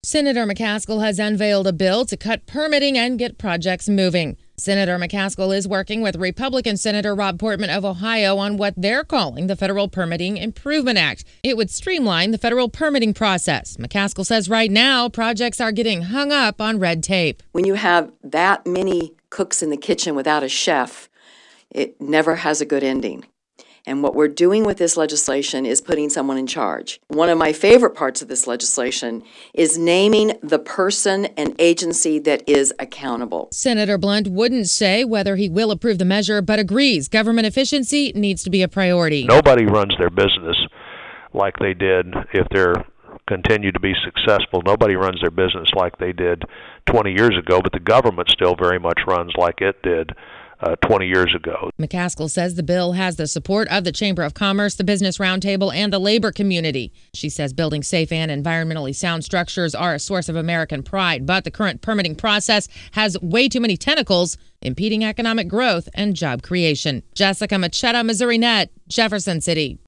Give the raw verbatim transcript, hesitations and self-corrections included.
Senator McCaskill has unveiled a bill to cut permitting and get projects moving. Senator McCaskill is working with Republican Senator Rob Portman of Ohio on what they're calling the Federal Permitting Improvement Act. It would streamline the federal permitting process. McCaskill says right now, projects are getting hung up on red tape. When you have that many cooks in the kitchen without a chef, it never has a good ending. And what we're doing with this legislation is putting someone in charge. One of my favorite parts of this legislation is naming the person and agency that is accountable. Senator Blunt wouldn't say whether he will approve the measure, but agrees government efficiency needs to be a priority. Nobody runs their business like they did if they're continue to be successful. Nobody runs their business like they did twenty years ago, but the government still very much runs like it did Uh, twenty years ago. McCaskill says the bill has the support of the Chamber of Commerce, the Business Roundtable, and the labor community. She says building safe and environmentally sound structures are a source of American pride, but the current permitting process has way too many tentacles, impeding economic growth and job creation. Jessica Machetta, Missouri Net, Jefferson City.